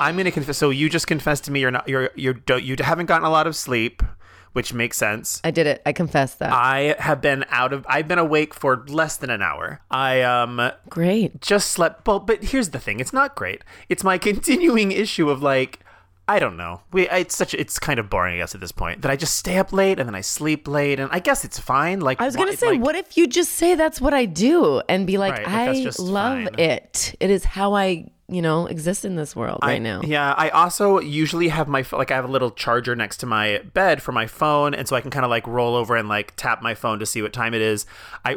I'm going to confess. So you just confessed to me you haven't gotten a lot of sleep, which makes sense. I did it. I confessed that. I've been awake for less than an hour. Great. Just slept. Well, but here's the thing. It's not great. It's my continuing issue of like, I don't know. It's kind of boring, I guess, at this point, that I just stay up late and then I sleep late, and I guess it's fine. Like I was gonna say, what if you just say that's what I do and be like, I love fine. it. It is how I, exist in this world right now. Yeah, I also usually have I have a little charger next to my bed for my phone, and so I can kind of like roll over and like tap my phone to see what time it is. I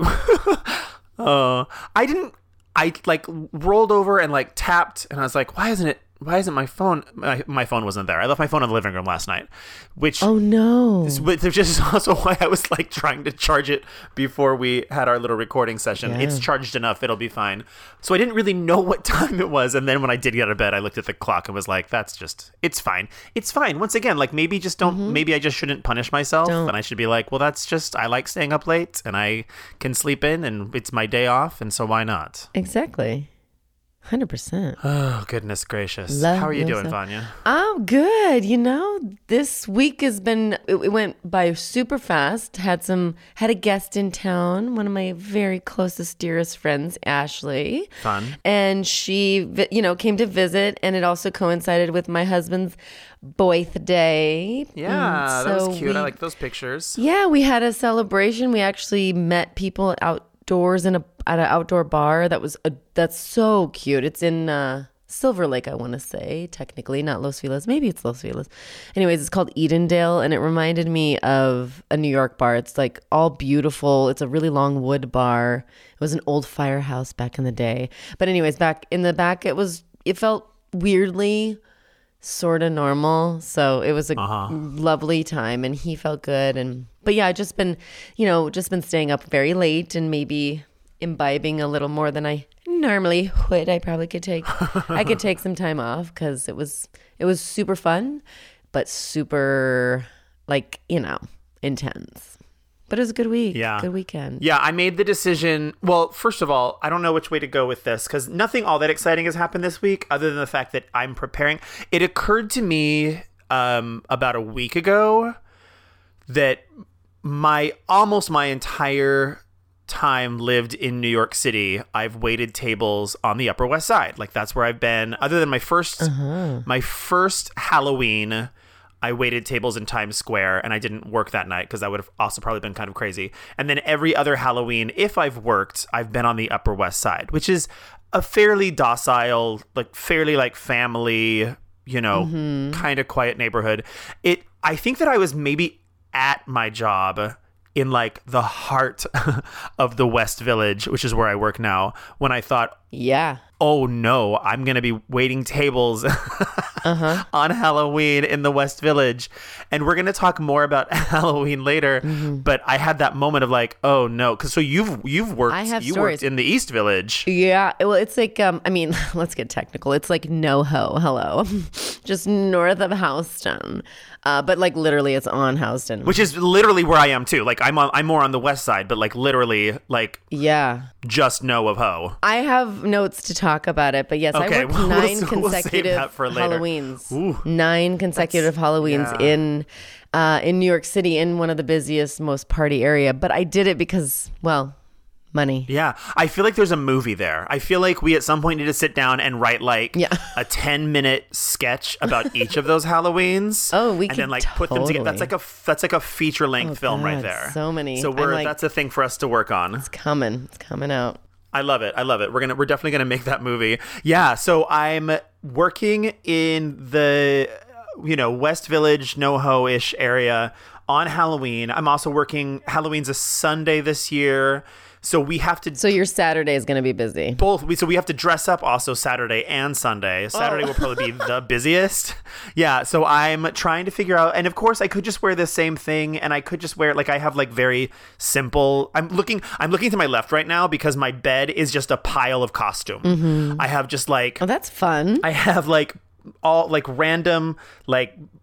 like rolled over and like tapped, and I was like, why isn't my phone? My phone wasn't there. I left my phone in the living room last night, which... Oh, no. Which is also why I was like trying to charge it before we had our little recording session. Yeah. It's charged enough. It'll be fine. So I didn't really know what time it was. And then when I did get out of bed, I looked at the clock and was like, it's fine. It's fine. Once again, like maybe maybe I just shouldn't punish myself. And I should be like, well, I like staying up late and I can sleep in and it's my day off. And so why not? Exactly. 100%. Oh, goodness gracious. How are you doing, Vanya? I'm good. This week it went by super fast. Had a guest in town, one of my very closest, dearest friends, Ashley. Fun. And she, came to visit, and it also coincided with my husband's birthday. Yeah, that was cute. I like those pictures. Yeah, we had a celebration. We actually met people outdoors at an outdoor bar that's so cute. It's in Silver Lake, I want to say, technically, not Los Feliz. Maybe it's Los Feliz. Anyways, it's called Edendale, and it reminded me of a New York bar. It's like all beautiful. It's a really long wood bar. It was an old firehouse back in the day. But anyways, back in the back, it felt weirdly sort of normal. So it was a lovely time, and he felt good. But yeah, I just been staying up very late and maybe imbibing a little more than I normally would. I probably could take some time off because it was super fun, but super intense. But it was a good week. Yeah. Good weekend. Yeah, I made the decision. Well, first of all, I don't know which way to go with this because nothing all that exciting has happened this week other than the fact that I'm preparing. It occurred to me about a week ago that almost my entire time lived in New York City, I've waited tables on the Upper West Side. Like that's where I've been. Other than my first Halloween, I waited tables in Times Square, and I didn't work that night because that would have also probably been kind of crazy. And then every other Halloween, if I've worked, I've been on the Upper West Side, which is a fairly docile, fairly family, kind of quiet neighborhood. I think that I was maybe at my job in the heart of the West Village, which is where I work now, when I thought, yeah, oh no, I'm going to be waiting tables on Halloween in the West Village. And we're going to talk more about Halloween later. Mm-hmm. But I had that moment of oh no. Cause so you've worked, worked in the East Village. Yeah. Well, it's let's get technical. It's NoHo. Hello. Just north of Houston. But literally it's on Houston. Which is literally where I am too. I'm more on the West Side, but literally yeah, just know of Ho. I have notes to talk about it, but yes, okay, I worked 9 consecutive Halloweens. Ooh, 9 consecutive Halloweens in New York City, in one of the busiest, most party area. But I did it because, money. Yeah. I feel like there's a movie there. I feel like we at some point need to sit down and write a 10-minute sketch about each of those Halloweens. Oh, we can put them together. That's like a feature-length film right there. So many. So that's a thing for us to work on. It's coming out. I love it. We're definitely gonna make that movie. Yeah. So I'm working in the West Village, NoHo-ish area on Halloween. I'm also working. Halloween's a Sunday this year. So we have to. So your Saturday is going to be busy. Both. So we have to dress up also Saturday and Sunday. Saturday will probably be the busiest. Yeah. So I'm trying to figure out, and of course I could just wear the same thing, and I could just wear I have very simple. I'm looking to my left right now because my bed is just a pile of costume. Mm-hmm. I have just oh, that's fun. I have all random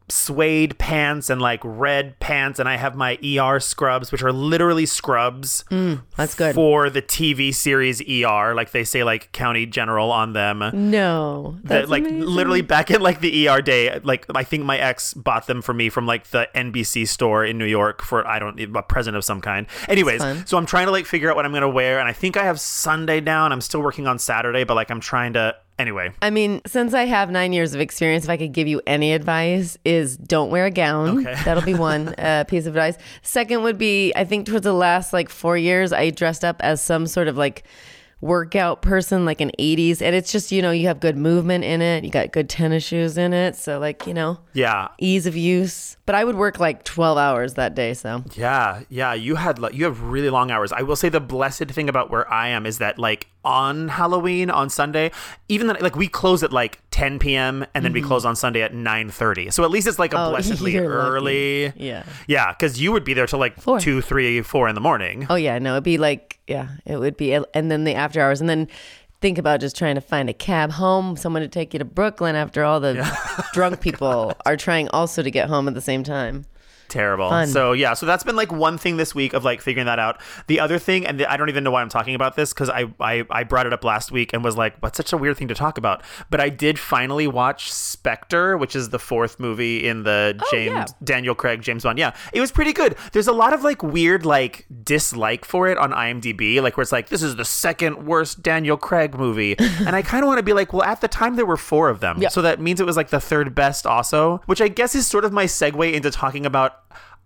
suede pants and like red pants, and I have my ER scrubs, which are literally scrubs. That's good. For the TV series ER, like they say like County General on them. No, that's like amazing. literally back in like the ER day, like I think my ex bought them for me from like the NBC store in New York for a present of some kind. Anyways, so I'm trying to like figure out what I'm gonna wear, and I think I have Sunday down. I'm still working on Saturday, but like I'm trying to. Anyway. I mean, since I have 9 years of experience, if I could give you any advice, is don't wear a gown. Okay. That'll be one piece of advice. Second would be, I think towards the last like 4 years, I dressed up as some sort of like workout person, like an 80s. And it's just, you have good movement in it. You got good tennis shoes in it. So like, yeah, ease of use. But I would work like 12 hours that day. So yeah. You have really long hours. I will say the blessed thing about where I am is that like on Halloween, on Sunday, even then, like we close at like 10 p.m. and then we close on Sunday at 9:30. So at least it's like a blessedly early. Lucky. Yeah. Yeah. Cause you would be there till like 2, 3, 4 in the morning. Oh yeah. No, it'd be like, it would be. And then the after hours, and then think about just trying to find a cab home, someone to take you to Brooklyn after all the drunk people are trying also to get home at the same time. Terrible. Fun. So that's been like one thing this week of like figuring that out. The other thing, and I don't even know why I'm talking about this because I brought it up last week and was like, what's such a weird thing to talk about? But I did finally watch Spectre, which is the 4th movie in the Daniel Craig James Bond. Yeah, it was pretty good. There's a lot of like weird like dislike for it on IMDb, like where it's like, this is the 2nd worst Daniel Craig movie. And I kind of want to be like, well, at the time there were 4 of them. So that means it was like the 3rd best also, which I guess is sort of my segue into talking about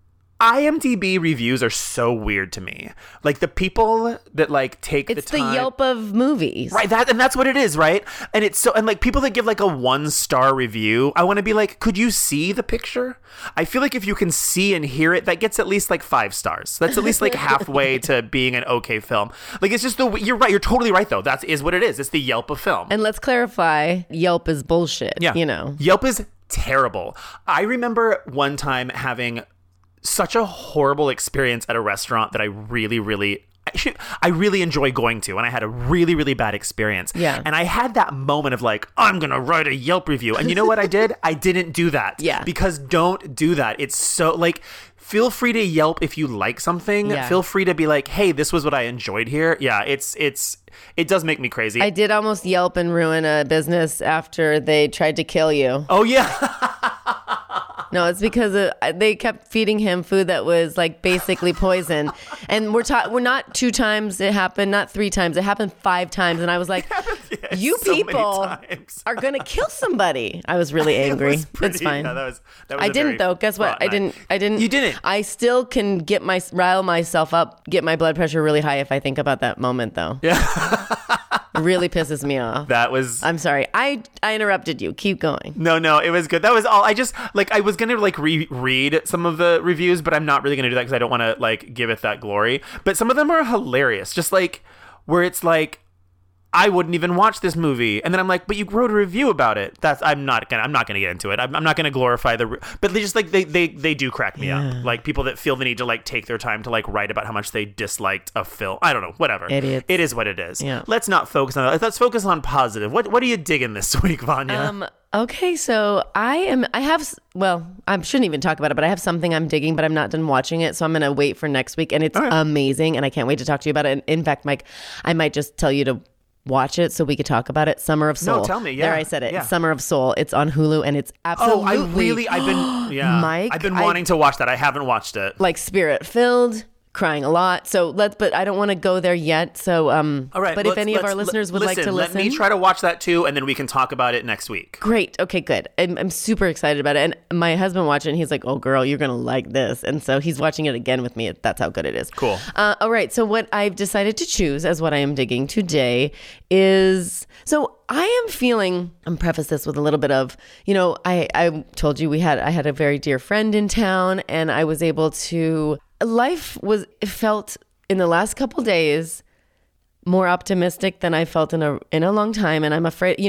IMDb reviews are so weird to me. Like the people that like take the time. It's the Yelp of movies. Right, that's what it is, right? And it's so, and like people that give like a 1-star review, I want to be like, could you see the picture? I feel like if you can see and hear it, that gets at least like 5 stars. That's at least like halfway to being an okay film. Like it's just you're right, you're totally right though. That is what it is. It's the Yelp of film. And let's clarify, Yelp is bullshit. Yeah. Yelp is terrible. I remember one time having such a horrible experience at a restaurant that I really enjoy going to, and I had a really, really bad experience. Yeah. And I had that moment of like, I'm going to write a Yelp review. And you know what I did? I didn't do that. Yeah. Because don't do that. It's so like, feel free to Yelp if you like something. Yeah. Feel free to be like, hey, this was what I enjoyed here. Yeah, it does make me crazy. I did almost Yelp and ruin a business after they tried to kill you. Oh, yeah. No, it's because they kept feeding him food that was like basically poison. And we're not 2 times it happened, not 3 times. It happened 5 times. And I was like, you so people are going to kill somebody. I was really angry. It's fine. Yeah, that was I didn't though. Guess what? I didn't. You didn't. I still can rile myself up, get my blood pressure really high if I think about that moment though. Yeah. It really pisses me off. I'm sorry. I interrupted you. Keep going. No, it was good. That was all. I just like, I was going to like reread some of the reviews, but I'm not really going to do that because I don't want to like give it that glory. But some of them are hilarious. Just like where it's like, I wouldn't even watch this movie, and then I'm like, but you wrote a review about it. I'm not gonna get into it. I'm not gonna glorify but they just like they do crack me up. Like people that feel the need to like take their time to like write about how much they disliked a film. I don't know, whatever. Idiots. It is what it is. Yeah. Let's not focus on that. Let's focus on positive. What are you digging this week, Vanya? Okay, so I shouldn't even talk about it, but I have something I'm digging, but I'm not done watching it, so I'm gonna wait for next week, and it's amazing, and I can't wait to talk to you about it. In fact, Mike, I might just tell you to watch it so we could talk about it. Summer of Soul. No, tell me. Yeah. There, I said it. Yeah. Summer of Soul. It's on Hulu, and it's absolutely. Mike, I've been wanting to watch that. I haven't watched it. Like spirit filled, crying a lot. So but I don't want to go there yet. So, all right. But if any of our listeners would like to listen, let me try to watch that too, and then we can talk about it next week. Great. Okay, good. I'm super excited about it. And my husband watched it, and he's like, "Oh, girl, you're gonna like this." And so he's watching it again with me. That's how good it is. Cool. All right. So what I've decided to choose as what I am digging today is I am feeling. I'm preface this with a little bit of, I told you I had a very dear friend in town, and I was able to. It felt in the last couple days more optimistic than I felt in a long time. And I'm afraid,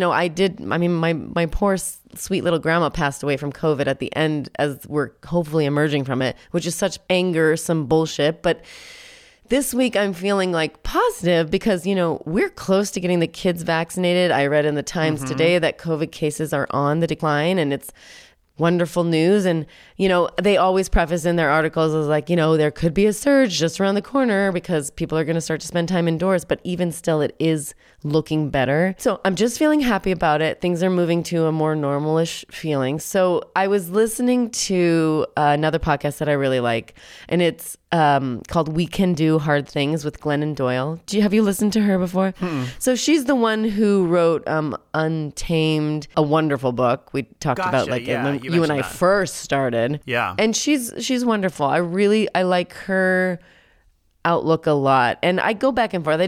my poor sweet little grandma passed away from COVID at the end as we're hopefully emerging from it, which is such anger, some bullshit. But this week I'm feeling like positive because, we're close to getting the kids vaccinated. I read in the Times today that COVID cases are on the decline, and it's wonderful news. And, they always preface in their articles as like, there could be a surge just around the corner because people are going to start to spend time indoors. But even still, it is looking better. So I'm just feeling happy about it. Things are moving to a more normalish feeling. So I was listening to another podcast that I really like, and it's called We Can Do Hard Things with Glennon Doyle. Have you listened to her before? So she's the one who wrote Untamed, a wonderful book. We talked about when you and I first started. Yeah. And she's wonderful. I like her outlook a lot. And I go back and forth.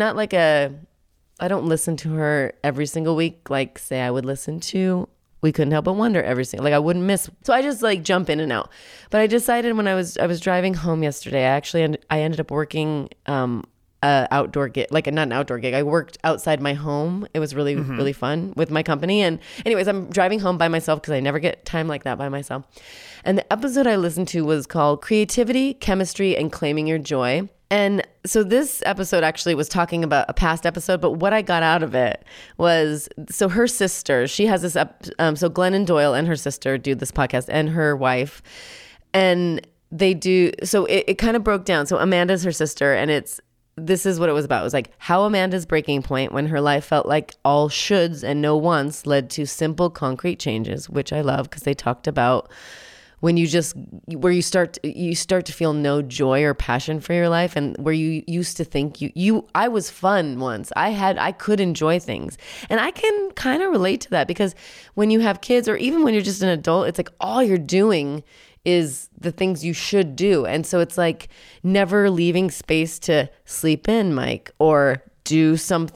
I don't listen to her every single week. Like, say I would listen to We Couldn't Help But Wonder every single, like I wouldn't miss. So I just like jump in and out. But I decided when I was driving home yesterday, I ended up working outdoor gig, like not an outdoor gig. I worked outside my home. It was really, really fun with my company. And anyways, I'm driving home by myself because I never get time like that by myself. And the episode I listened to was called Creativity, Chemistry, and Claiming Your Joy. And so this episode actually was talking about a past episode, but what I got out of it was, so her sister, she has this, so Glennon Doyle and her sister do this podcast, and her wife, and they do, so it kind of broke down. So Amanda's her sister, and this is what it was about. It was like how Amanda's breaking point when her life felt like all shoulds and no wants led to simple, concrete changes, which I love because they talked about when you start to feel no joy or passion for your life, and where you used to think I was fun once. I could enjoy things. And I can kind of relate to that because when you have kids, or even when you're just an adult, it's like all you're doing is the things you should do. And so it's like never leaving space to sleep in, Mike, or do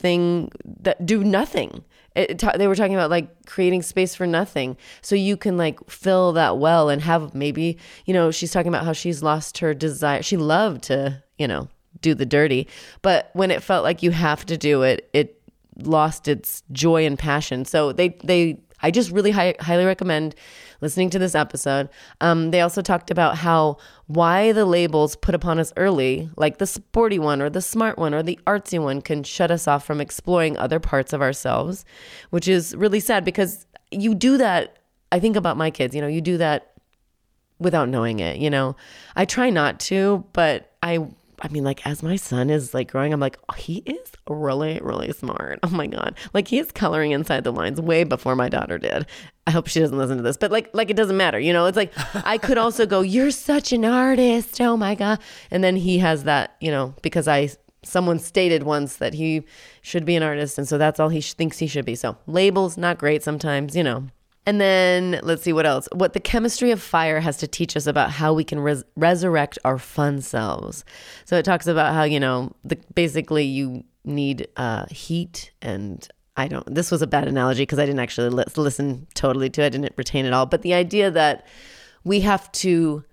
nothing. They were talking about like creating space for nothing, so you can like fill that well and have maybe, she's talking about how she's lost her desire. She loved to, do the dirty, but when it felt like you have to do it, it lost its joy and passion. So I just really highly recommend listening to this episode. They also talked about why the labels put upon us early, like the sporty one or the smart one or the artsy one, can shut us off from exploring other parts of ourselves, which is really sad because you do that. I think about my kids, you do that without knowing it. I try not to, but I mean, like, as my son is like growing, I'm like, oh, he is really, really smart. Oh my God. Like, he is coloring inside the lines way before my daughter did. I hope she doesn't listen to this, but like it doesn't matter. It's like, I could also go, you're such an artist. Oh my God. And then he has that, because someone stated once that he should be an artist. And so that's all he thinks he should be. So labels, not great sometimes, And then let's see what else. What the chemistry of fire has to teach us about how we can resurrect our fun selves. So it talks about how, basically you need heat and this was a bad analogy because I didn't actually listen totally to it. I didn't retain it all. But the idea that we have to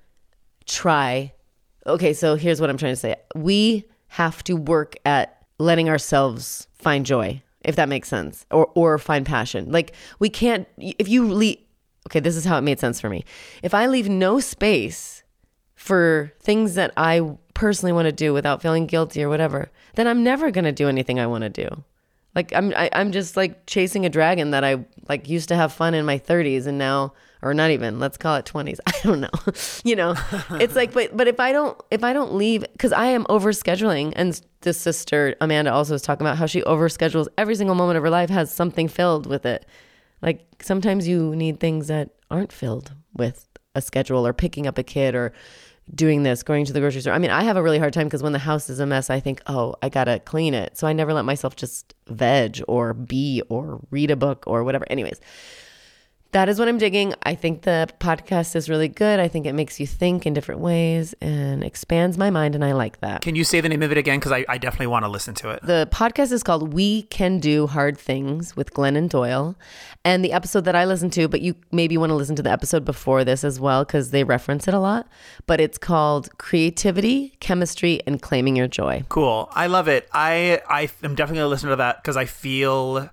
try. Okay, so here's what I'm trying to say. We have to work at letting ourselves find joy, if that makes sense, or find passion. Like we can't, if you leave, okay, this is how it made sense for me. If I leave no space for things that I personally want to do without feeling guilty or whatever, then I'm never going to do anything I want to do. Like I'm just like chasing a dragon that I like used to have fun in my 30s and now, or not even, let's call it 20s. I don't know. It's like, but if I don't leave, because I am overscheduling, and this sister Amanda also was talking about how she overschedules every single moment of her life, has something filled with it. Like sometimes you need things that aren't filled with a schedule, or picking up a kid, or doing this, going to the grocery store. I mean, I have a really hard time because when the house is a mess, I think, oh, I gotta clean it. So I never let myself just veg or be or read a book or whatever. Anyways, that is what I'm digging. I think the podcast is really good. I think it makes you think in different ways and expands my mind, and I like that. Can you say the name of it again? Because I definitely want to listen to it. The podcast is called We Can Do Hard Things with Glennon Doyle. And the episode that I listened to, but you maybe want to listen to the episode before this as well because they reference it a lot, but it's called Creativity, Chemistry, and Claiming Your Joy. Cool. I love it. I am definitely going to listen to that because I feel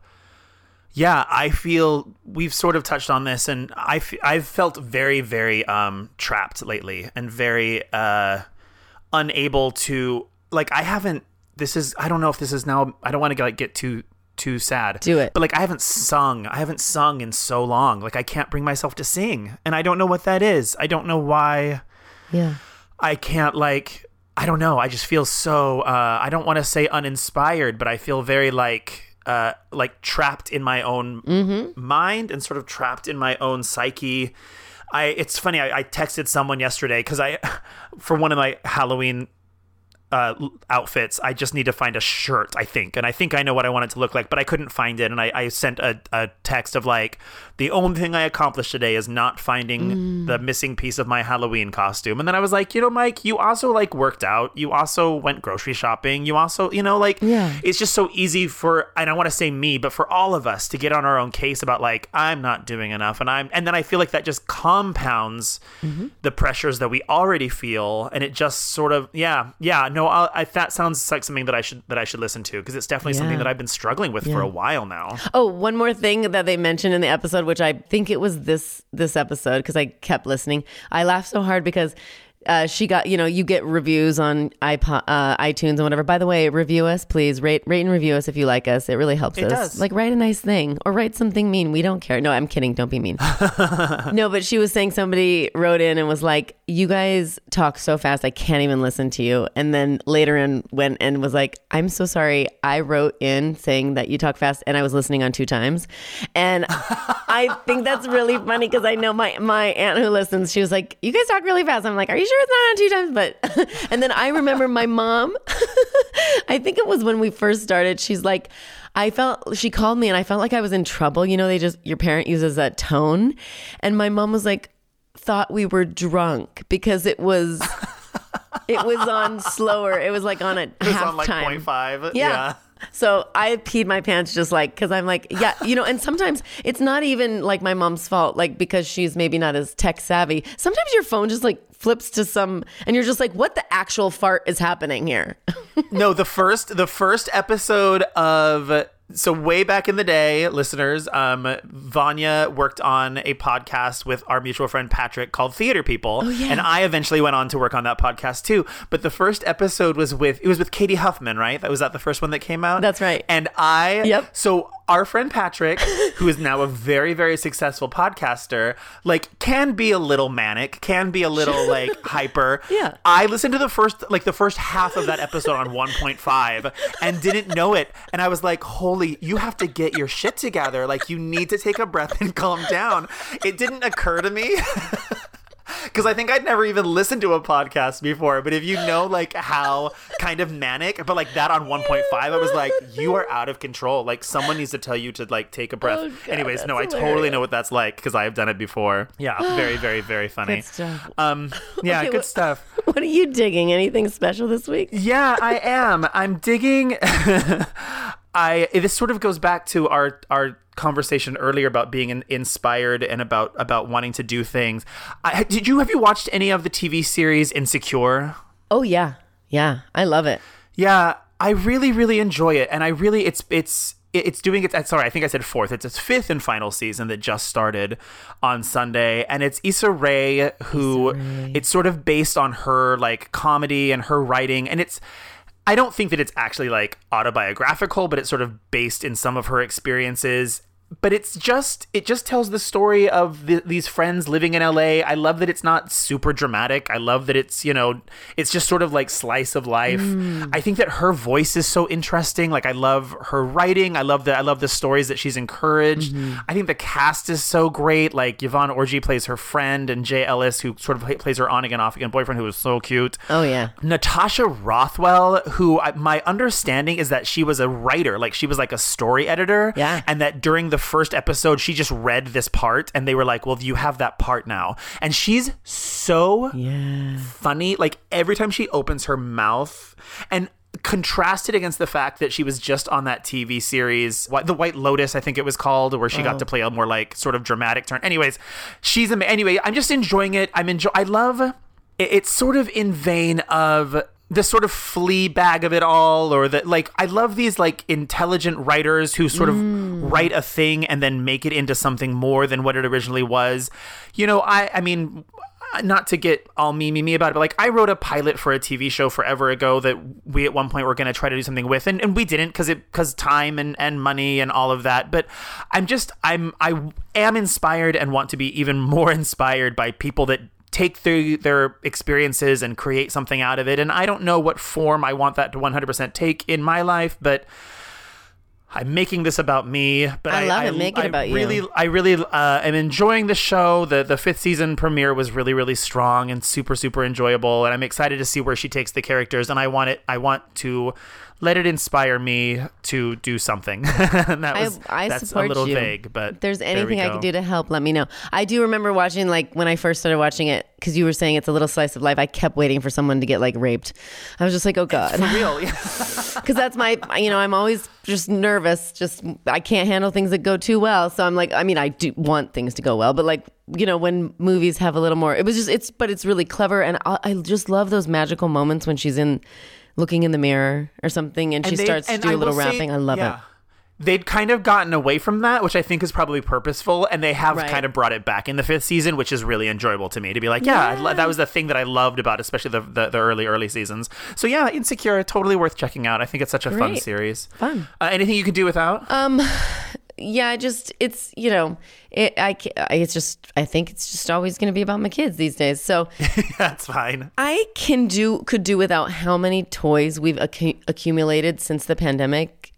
we've sort of touched on this, and I've felt very, very trapped lately and very unable to, like, I don't know if this is now, I don't want to get too too sad. Do it. But like I haven't sung in so long. Like I can't bring myself to sing, and I don't know what that is. I don't know why. Yeah. I can't I don't know. I just feel so I don't want to say uninspired, but I feel very like trapped in my own mind and sort of trapped in my own psyche. It's funny. I texted someone yesterday because for one of my Halloween outfits, I just need to find a shirt, I think. And I think I know what I want it to look like, but I couldn't find it. And I sent a text of like, the only thing I accomplished today is not finding the missing piece of my Halloween costume. And then I was like, Mike, you also like worked out. You also went grocery shopping. You also, it's just so easy and I want to say me, but for all of us to get on our own case about like, I'm not doing enough. And then I feel like that just compounds the pressures that we already feel. And it just sort of, that sounds like something that I should listen to, because it's definitely something that I've been struggling with for a while now. Oh, one more thing that they mentioned in the episode, which I think it was this episode, because I kept listening. I laughed so hard because she got, you get reviews on iTunes and whatever. By the way, review us, please. Rate and review us if you like us. It really helps us. It does. Like, write a nice thing or write something mean. We don't care. No, I'm kidding. Don't be mean. No, but she was saying somebody wrote in and was like, you guys talk so fast, I can't even listen to you. And then later in went and was like, I'm so sorry. I wrote in saying that you talk fast and I was listening on 2 times. And I think that's really funny because I know my aunt who listens, she was like, you guys talk really fast. I'm like, are you sure it's not on 2 times? But and then I remember my mom, I think it was when we first started, she's like, she called me and I felt like I was in trouble. Your parent uses that tone. And my mom was like, thought we were drunk because it was on slower. It was like on a half on like time. 0.5. Yeah. So I peed my pants just like, because I'm like, yeah, and sometimes it's not even like my mom's fault, like because she's maybe not as tech savvy. Sometimes your phone just like flips to and you're just like, what the actual fart is happening here? No, the first episode of... So way back in the day, listeners, Vanya worked on a podcast with our mutual friend Patrick called Theater People. Oh, yeah. And I eventually went on to work on that podcast too. But the first episode was with Katie Huffman, right? Was that the first one that came out? That's right. And so our friend Patrick, who is now a very, very successful podcaster, like can be a little manic, can be a little like hyper. Yeah. I listened to the first half of that episode on 1.5 and didn't know it. And I was like, holy, you have to get your shit together. Like, you need to take a breath and calm down. It didn't occur to me because I think I'd never even listened to a podcast before. But if you know, like, how kind of manic, but like that on 1.5, I was like, you are out of control. Like, someone needs to tell you to like take a breath. Oh, God, anyways, no, hilarious. I totally know what that's like because I have done it before. Yeah, very, very, very funny. Good stuff. Yeah, Okay, good stuff. What are you digging? Anything special this week? Yeah, I am. I'm digging. This sort of goes back to our conversation earlier about being inspired and about wanting to do things. Have you watched any of the TV series Insecure? Oh yeah, I love it. Yeah, I really, really enjoy it, and it's doing its. Sorry, I think I said 4th. It's its 5th and final season that just started on Sunday, and it's Issa Rae it's sort of based on her like comedy and her writing, and I don't think that it's actually like autobiographical, but it's sort of based in some of her experiences. But it just tells the story of these friends living in LA. I love that it's not super dramatic. I love that it's, it's just sort of like slice of life. I think that her voice is so interesting. Like, I love her writing. I love the stories that she's encouraged. I think the cast is so great. Like, Yvonne Orji plays her friend, and Jay Ellis, who sort of plays her on again, off again boyfriend, who is so cute. Oh yeah. Natasha Rothwell, who my understanding is that she was a writer, like she was like a story editor. Yeah. And that during the first episode, she just read this part and they were like, well, you have that part now. And she's so funny. Like, every time she opens her mouth, and contrasted against the fact that she was just on that TV series, The White Lotus, I think it was called, where she got to play a more like sort of dramatic turn. Anyways, I'm just enjoying it. I love it. It's sort of in vein of the sort of Fleabag of it all, or that, like, I love these like intelligent writers who sort of write a thing and then make it into something more than what it originally was. I mean, not to get all me about it, but like I wrote a pilot for a TV show forever ago that we at one point were going to try to do something with, and we didn't because time and money and all of that. But I am inspired and want to be even more inspired by people that take their experiences and create something out of it. And I don't know what form I want that to 100% take in my life, but I'm making this about me, but I love it. Make it about you. I really am enjoying the show. The fifth season premiere was really, really strong and super, super enjoyable. And I'm excited to see where she takes the characters. And I want to let it inspire me to do something. And that's support a little you. vague, but if there's anything I could do to help, let me know. I do remember watching, like when I first started watching it, because you were saying it's a little slice of life. I kept waiting for someone to get like raped. I was just like, oh God. For real. Because that's I'm always just nervous. I can't handle things that go too well. So I'm like, I do want things to go well, but like, when movies have a little more, but it's really clever. And I just love those magical moments when she's looking in the mirror or something and she starts to do a little rapping. I love it. They'd kind of gotten away from that, which I think is probably purposeful, and they have kind of brought it back in the fifth season, which is really enjoyable to me to be like, that was the thing that I loved about especially the early seasons. So yeah, Insecure, totally worth checking out. I think it's such a fun series. Fun. Anything you could do without? Yeah, it's I think it's just always going to be about my kids these days. So that's fine. I could do without how many toys we've accumulated since the pandemic.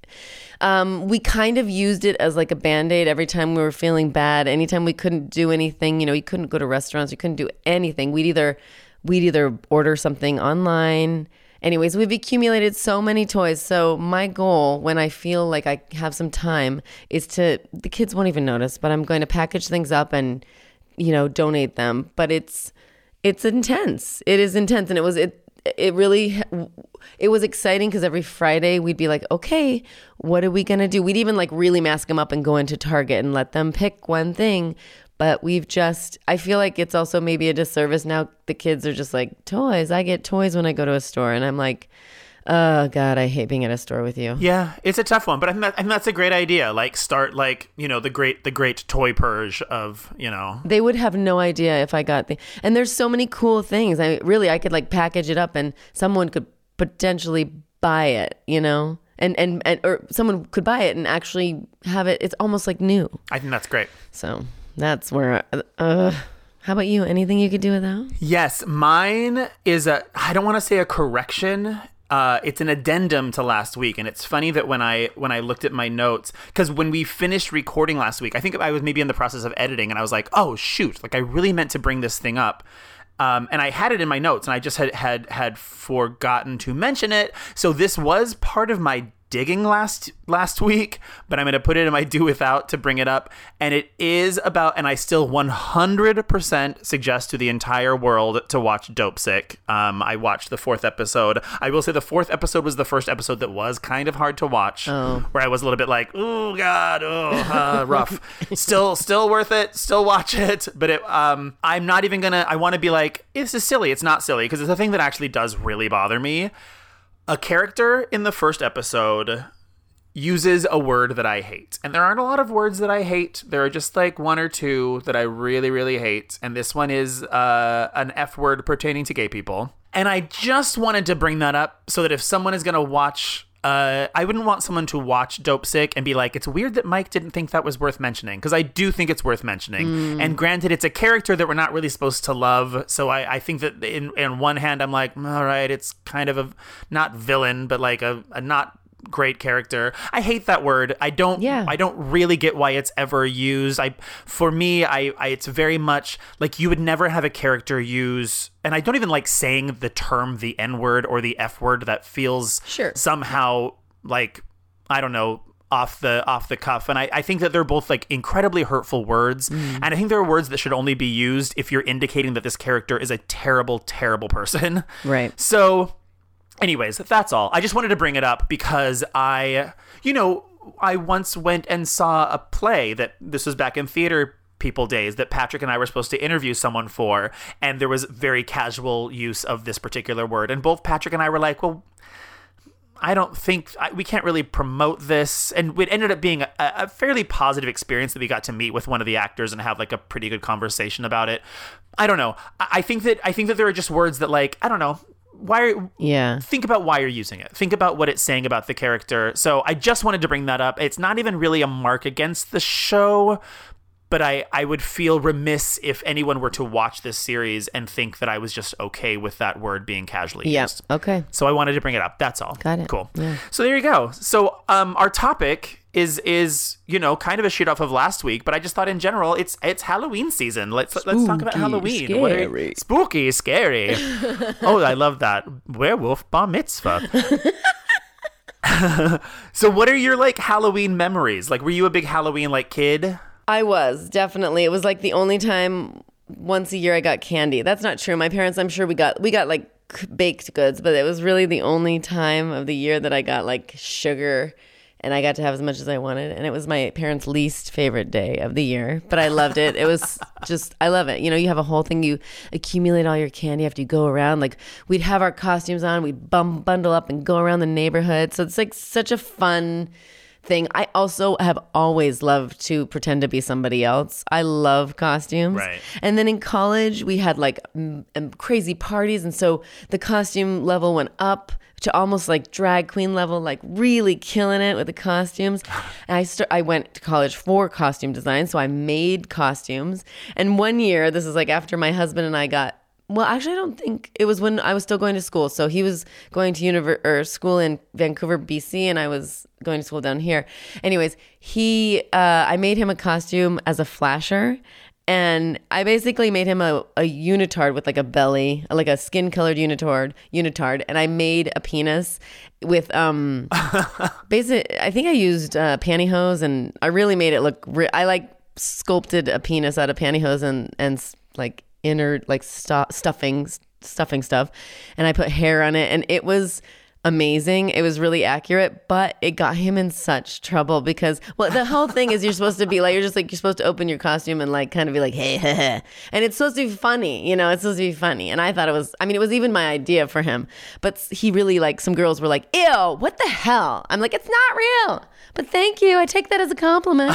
We kind of used it as like a Band-Aid every time we were feeling bad. Anytime we couldn't do anything, you couldn't go to restaurants, you couldn't do anything. We'd either order something online. Anyways, we've accumulated so many toys. So my goal when I feel like I have some time is the kids won't even notice, but I'm going to package things up and, donate them. But it's intense. It is intense. And it was exciting because every Friday we'd be like, okay, what are we going to do? We'd even like really mask them up and go into Target and let them pick one thing. But I feel like it's also maybe a disservice now. The kids are just like, toys. I get toys when I go to a store. And I'm like, oh God, I hate being at a store with you. Yeah, it's a tough one. But I think that's a great idea. Like start the great toy purge of, They would have no idea if I got and there's so many cool things. I could like package it up and someone could potentially buy it, and or someone could buy it and actually have it. It's almost like new. I think that's great. So that's where, how about you? Anything you could do without? Yes, mine is I don't want to say a correction. It's an addendum to last week. And it's funny that when I looked at my notes, because when we finished recording last week, I think I was maybe in the process of editing and I was like, oh shoot, like I really meant to bring this thing up. And I had it in my notes and I just had forgotten to mention it. So this was part of my digging last week, but I'm going to put it in my do without to bring it up. And it is about, and I still 100% suggest to the entire world to watch Dopesick. I watched the 4th episode. I will say the 4th episode was the first episode that was kind of hard to watch, where I was a little bit like, oh God, rough. Still worth it. Still watch it. But I'm not even going to, I want to be like, this is silly. It's not silly because it's a thing that actually does really bother me. A character in the first episode uses a word that I hate. And there aren't a lot of words that I hate. There are just like one or two that I really, really hate. And this one is an F word pertaining to gay people. And I just wanted to bring that up so that if someone is going to watch, I wouldn't want someone to watch Dopesick and be like, it's weird that Mike didn't think that was worth mentioning. Because I do think it's worth mentioning. And granted, it's a character that we're not really supposed to love. So I think that in one hand, I'm like, all right, it's kind of a, not villain, but like a not great character. I hate that word. I don't really get why it's ever used. For me, it's very much like you would never have a character use, and I don't even like saying the term the N-word or the F-word. That feels somehow like, I don't know, off the cuff. And I think that they're both like incredibly hurtful words. And I think there are words that should only be used if you're indicating that this character is a terrible, terrible person. Right. So anyways, that's all. I just wanted to bring it up because I once went and saw a play that this was back in theater people days that Patrick and I were supposed to interview someone for. And there was very casual use of this particular word. And both Patrick and I were like, well, I don't think we can't really promote this. And it ended up being a fairly positive experience that we got to meet with one of the actors and have like a pretty good conversation about it. I don't know. I think that there are just words that, like, I don't know. Think about why you're using it. Think about what it's saying about the character. So I just wanted to bring that up. It's not even really a mark against the show, but I would feel remiss if anyone were to watch this series and think that I was just okay with that word being casually used. Okay. So I wanted to bring it up. That's all. Got it. Cool. Yeah. So there you go. So our topic is kind of a shoot off of last week, but I just thought in general it's Halloween season. Let's talk about Halloween. Scary. Spooky, scary. Oh, I love that. Werewolf bar mitzvah. So what are your like Halloween memories? Like, were you a big Halloween like kid? I was, definitely. It was like the only time once a year I got candy. That's not true. My parents, I'm sure we got like baked goods, but it was really the only time of the year that I got like sugar and I got to have as much as I wanted. And it was my parents' least favorite day of the year, but I loved it. It was just, I love it. You know, you have a whole thing, you accumulate all your candy after you go around. Like, we'd have our costumes on, we'd bundle up and go around the neighborhood. So it's like such a fun thing. I also have always loved to pretend to be somebody else. I love costumes. Right. And then in college, we had like crazy parties. And so the costume level went up to almost like drag queen level, like really killing it with the costumes. And I went to college for costume design. So I made costumes. And one year, this is like after my husband and I got, well, actually, I don't think it was when I was still going to school. So he was going to school in Vancouver, BC, and I was going to school down here. Anyways, I made him a costume as a flasher, and I basically made him a unitard with like a belly, like a skin-colored unitard, and I made a penis with basically, I think I used pantyhose, and I really made it look. I like sculpted a penis out of pantyhose and like inner like stuffing stuff, and I put hair on it, and it was amazing. It was really accurate, but it got him in such trouble because, well, the whole thing is you're supposed to be like, you're supposed to open your costume and like kind of be like, hey, and it's supposed to be funny, you know, it's supposed to be funny. And I thought it was even my idea for him, but he really, like, some girls were like, ew, what the hell? I'm like, it's not real, but thank you. I take that as a compliment.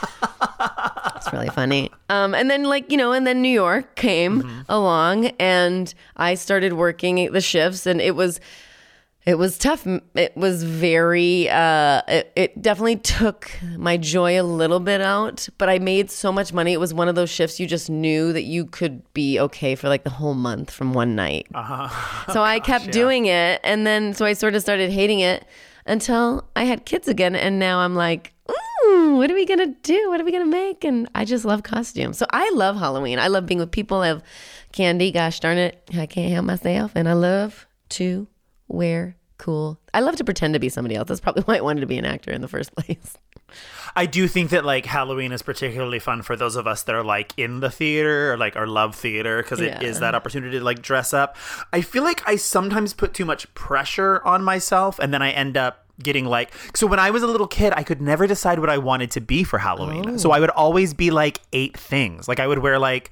It's really funny. And then and then New York came along and I started working the shifts, and it was tough. It was very, it definitely took my joy a little bit out, but I made so much money. It was one of those shifts you just knew that you could be okay for like the whole month from one night. So I kept doing it. And then, so I sort of started hating it until I had kids again. And now I'm like, what are we going to do? What are we going to make? And I just love costumes. So I love Halloween. I love being with people. I have candy. Gosh darn it. I can't help myself. And I love to wear cool. I love to pretend to be somebody else. That's probably why I wanted to be an actor in the first place. I do think that like Halloween is particularly fun for those of us that are like in the theater or love theater, because it is that opportunity to like dress up. I feel like I sometimes put too much pressure on myself, and then I end up getting like, so when I was a little kid, I could never decide what I wanted to be for Halloween. So I would always be like 8 things. Like I would wear like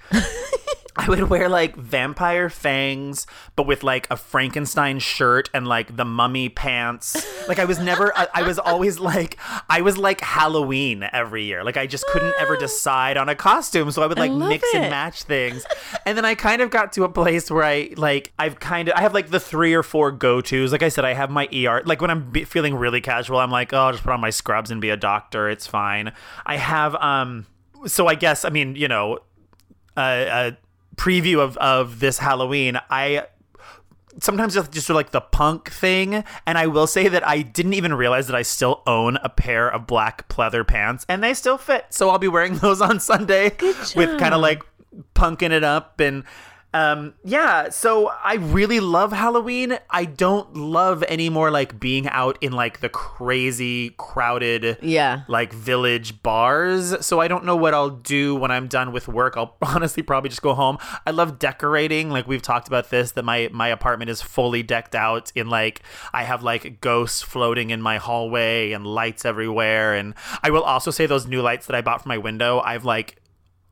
vampire fangs, but with like a Frankenstein shirt and like the mummy pants. Like I was always like, I was like Halloween every year. Like I just couldn't ever decide on a costume. So I would like mix and match things. And then I kind of got to a place where I have like the 3 or 4 go-tos. Like I said, I have my ER. Like when I'm feeling really casual, I'm like, oh, I'll just put on my scrubs and be a doctor. It's fine. I have, so I guess, I mean, you know, preview of this Halloween, I sometimes just sort of like the punk thing, and I will say that I didn't even realize that I still own a pair of black pleather pants, and they still fit, so I'll be wearing those on Sunday with kind of like punking it up. And so I really love Halloween. I don't love any more like being out in like the crazy crowded like village bars. So I don't know what I'll do when I'm done with work. I'll honestly probably just go home. I love decorating. Like we've talked about this, that my apartment is fully decked out in like, I have like ghosts floating in my hallway and lights everywhere. And I will also say those new lights that I bought for my window, I've like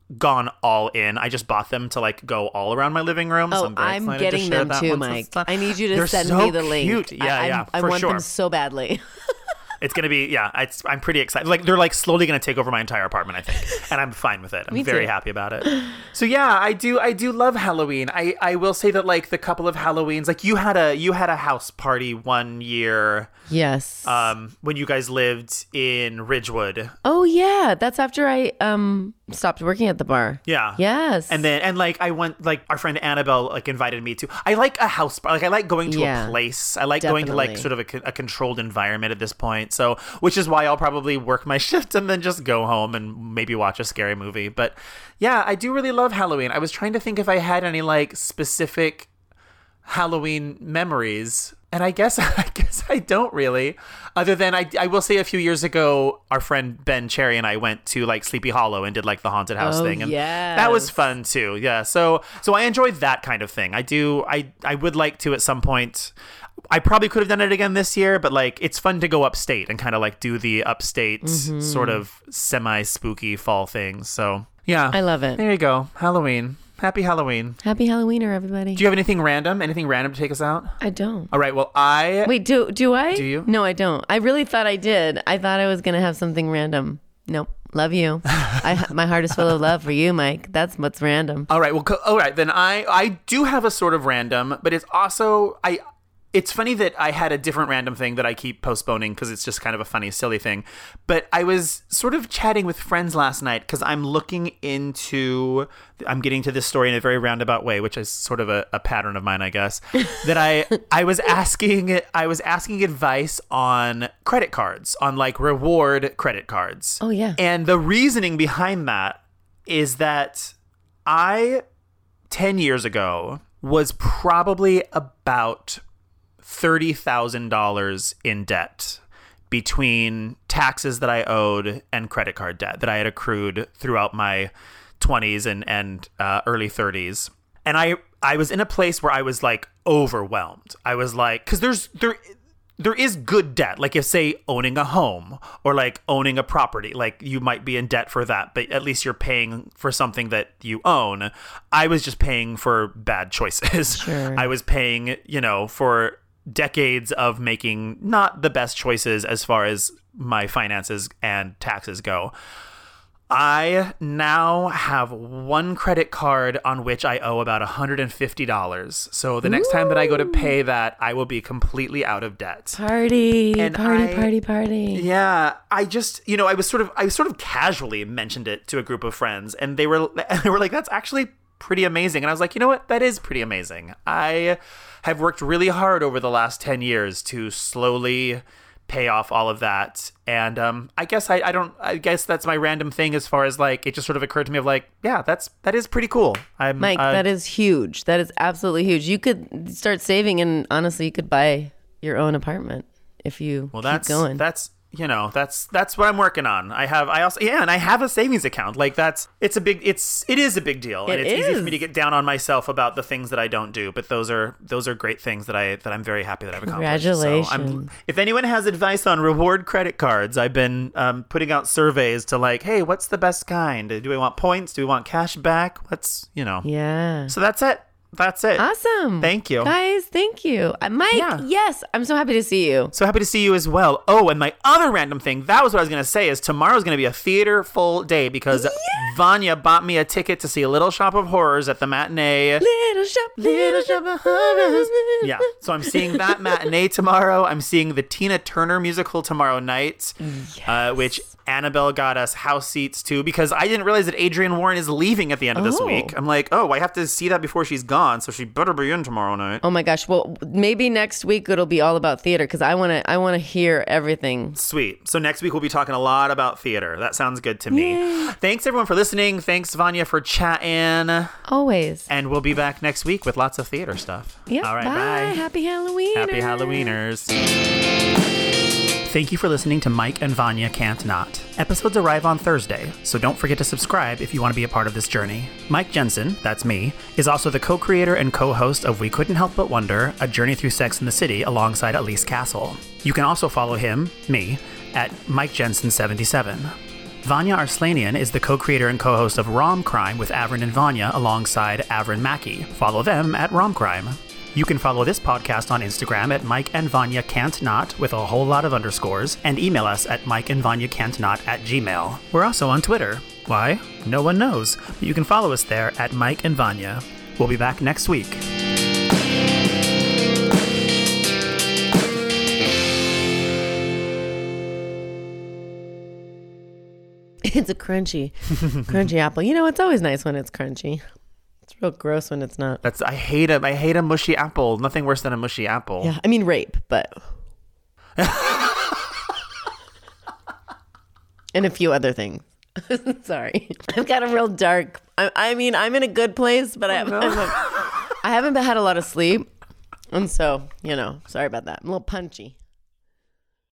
gone all in. I just bought them to like go all around my living room. Oh, So I'm very excited getting to share them that too, once Mike. it's done. I need you to They're send so me the link. cute. Yeah, I for want sure. them so badly. It's going to be, I'm pretty excited. Like, they're like slowly going to take over my entire apartment, I think. And I'm fine with it. I'm very happy about it. So yeah, I do love Halloween. I will say that like the couple of Halloweens, like you had a house party one year. Yes. When you guys lived in Ridgewood. Oh yeah. That's after I stopped working at the bar. Yeah. Yes. And like I went, like our friend Annabelle like invited me to. I like a house bar. Like I like going to a place. I like going to like sort of a controlled environment at this point. So, which is why I'll probably work my shift and then just go home and maybe watch a scary movie. But yeah, I do really love Halloween. I was trying to think if I had any like specific Halloween memories, and I guess I don't really, other than I will say a few years ago our friend Ben Cherry and I went to like Sleepy Hollow and did like the haunted house thing, and that was fun too. Yeah, so I enjoyed that kind of thing. I would like to at some point. I probably could have done it again this year, but like it's fun to go upstate and kind of like do the upstate sort of semi-spooky fall things. So yeah, I love it. There you go. Halloween. Happy Halloween. Happy Halloweener, everybody. Do you have anything random? Anything random to take us out? I don't. All right. Well, Wait, do I? Do you? No, I don't. I really thought I did. I thought I was going to have something random. Nope. Love you. My heart is full of love for you, Mike. That's what's random. All right. Well, all right. Then I do have a sort of random, but it's also, it's funny that I had a different random thing that I keep postponing because it's just kind of a funny, silly thing. But I was sort of chatting with friends last night because I'm getting to this story in a very roundabout way, which is sort of a pattern of mine, I guess, that I was asking advice on credit cards, on like reward credit cards. Oh, yeah. And the reasoning behind that is that 10 years ago, was probably about $30,000 in debt between taxes that I owed and credit card debt that I had accrued throughout my 20s and early 30s. And I was in a place where I was like overwhelmed. I was like, because there is good debt. Like if say owning a home or like owning a property, like you might be in debt for that, but at least you're paying for something that you own. I was just paying for bad choices. Sure. I was paying, for decades of making not the best choices as far as my finances and taxes go. I now have one credit card on which I owe about $150. So the next time that I go to pay that, I will be completely out of debt. Party. Yeah, I just, I sort of casually mentioned it to a group of friends, and they were like, "That's actually pretty amazing." And I was like, you know what? That is pretty amazing. I have worked really hard over the last 10 years to slowly pay off all of that. And I guess I guess that's my random thing as far as like, it just sort of occurred to me of like, yeah, that is pretty cool. Mike, that is huge. That is absolutely huge. You could start saving, and honestly, you could buy your own apartment if you keep going. That's what I'm working on. I have a savings account. Like it is a big deal. And it's easy for me to get down on myself about the things that I don't do, but those are great things that I'm very happy that I've accomplished. Congratulations. So if anyone has advice on reward credit cards, I've been putting out surveys to like, hey, what's the best kind? Do we want points? Do we want cash back? Yeah. So that's it. That's it. Awesome. Thank you. Guys, thank you. Mike, yes, I'm so happy to see you. So happy to see you as well. Oh, and my other random thing, that was what I was going to say, is tomorrow's going to be a theater full day because Vanya bought me a ticket to see Little Shop of Horrors at the matinee. Little Shop of Horrors. Yeah. So I'm seeing that matinee tomorrow. I'm seeing the Tina Turner musical tomorrow night, which Annabelle got us house seats to, because I didn't realize that Adrienne Warren is leaving at the end of this week. I'm like, I have to see that before she's gone, so she better be in tomorrow night. Oh my gosh. Well, maybe next week it'll be all about theater, because I want to hear everything. Sweet. So next week we'll be talking a lot about theater. That sounds good to me. Yay. Thanks everyone for listening. Thanks Vanya for chatting. Always. And we'll be back next week with lots of theater stuff. Yeah. All right. Bye. Happy Halloween. Happy Halloweeners. Thank you for listening to Mike and Vanya Can't Not. Episodes arrive on Thursday, so don't forget to subscribe if you want to be a part of this journey. Mike Jensen, that's me, is also the co-creator and co-host of We Couldn't Help But Wonder, A Journey Through Sex and the City alongside Elise Castle. You can also follow him, me, at Mike Jensen 77. Vanya Arslanian is the co-creator and co-host of Rom Crime with Avrin and Vanya alongside Avrin Mackey. Follow them at Rom Crime. You can follow this podcast on Instagram at Mike and Vanya Can't Not with a whole lot of underscores, and email us at mikeandvanyacantnot@gmail. We're also on Twitter. Why? No one knows, but you can follow us there at Mike and Vanya. We'll be back next week. It's a crunchy apple. You know, it's always nice when it's crunchy. It's real gross when it's not. I hate a mushy apple. Nothing worse than a mushy apple. Yeah, I mean rape, but and a few other things. Sorry, I've got a real dark. I mean, I'm in a good place, but I haven't had a lot of sleep, and so sorry about that. I'm a little punchy.